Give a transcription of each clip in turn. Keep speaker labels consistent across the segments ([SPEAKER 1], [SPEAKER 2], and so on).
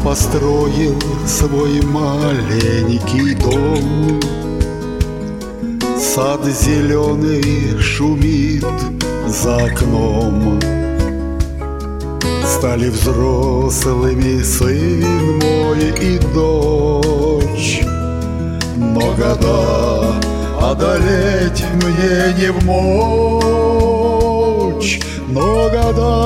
[SPEAKER 1] построил свой маленький дом. Сад зеленый шумит за окном. Стали взрослыми сын мой и дочь, но года одолеть мне не вмочь, но года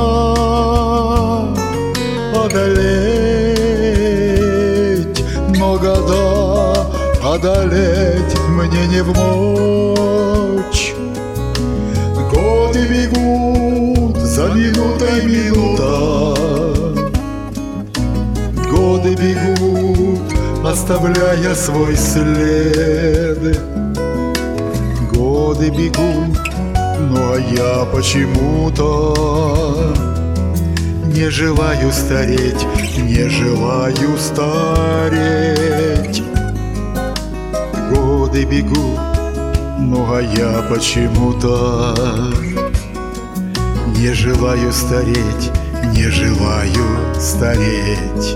[SPEAKER 1] одолеть, но года одолеть мне не вмочь. Годы бегут за минутой минута, годы бегут, оставляя свой след. Годы бегут, ну а я почему-то не желаю стареть, не желаю стареть. Годы бегут, ну а я почему-то не желаю стареть, не желаю стареть.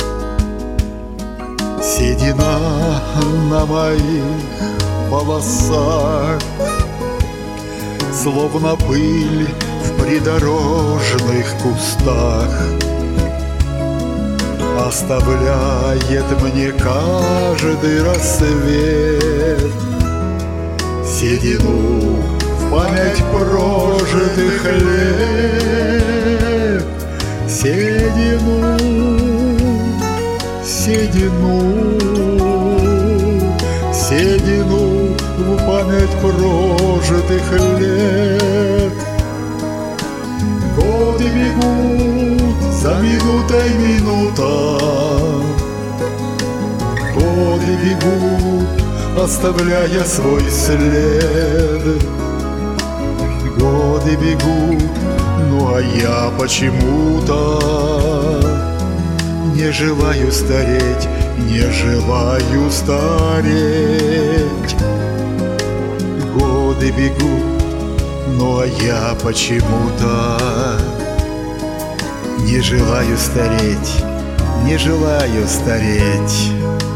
[SPEAKER 1] Седина на моих волосах, словно пыль в придорожных кустах, оставляет мне каждый рассвет седину в память прожитых лет. Седину, седину, седину в память прожитых лет. Годы бегут за минутой минута, годы бегут, оставляя свой след. Годы бегут, ну а я почему-то не желаю стареть, не желаю стареть. Годы бегут, ну а я почему-то не желаю стареть, не желаю стареть.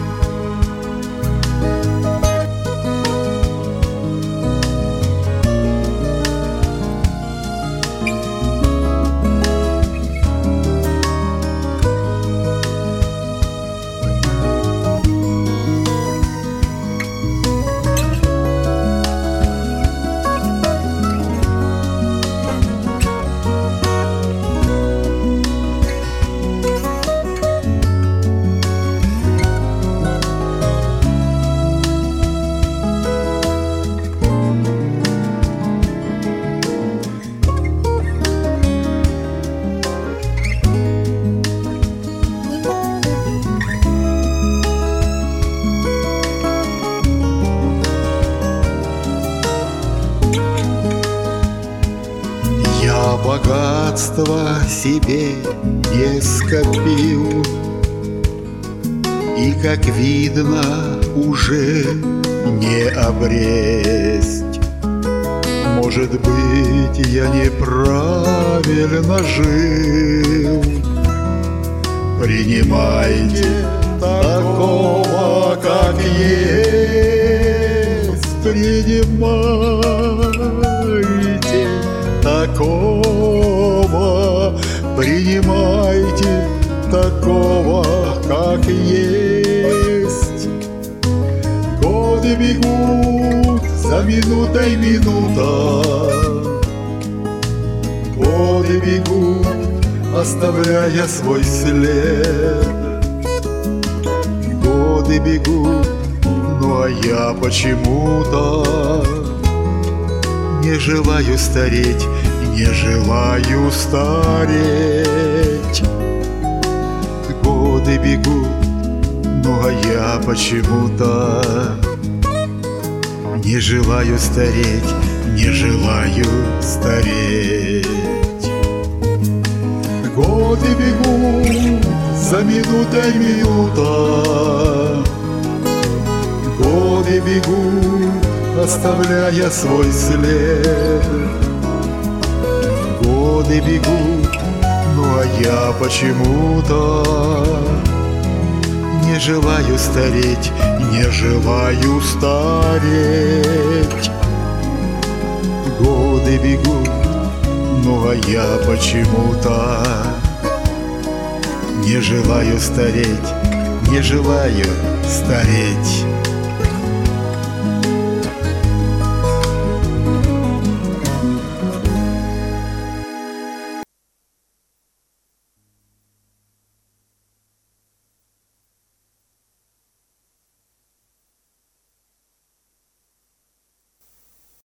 [SPEAKER 1] Богатство себе не скопил, и, как видно, уже не обресть. Может быть, я неправильно жил. Принимайте такого, как есть. Принимайте такого, принимайте такого, как есть. Годы бегут за минутой минута, годы бегут, оставляя свой след. Годы бегут, ну а я почему-то не желаю стареть, не желаю стареть. Годы бегут, ну а я почему-то не желаю стареть, не желаю стареть. Годы бегут за минутой минута, годы бегут, оставляя свой след. Годы бегут, ну а я почему-то Не желаю стареть, не желаю стареть. Годы бегут, ну а я почему-то не желаю стареть, не желаю стареть.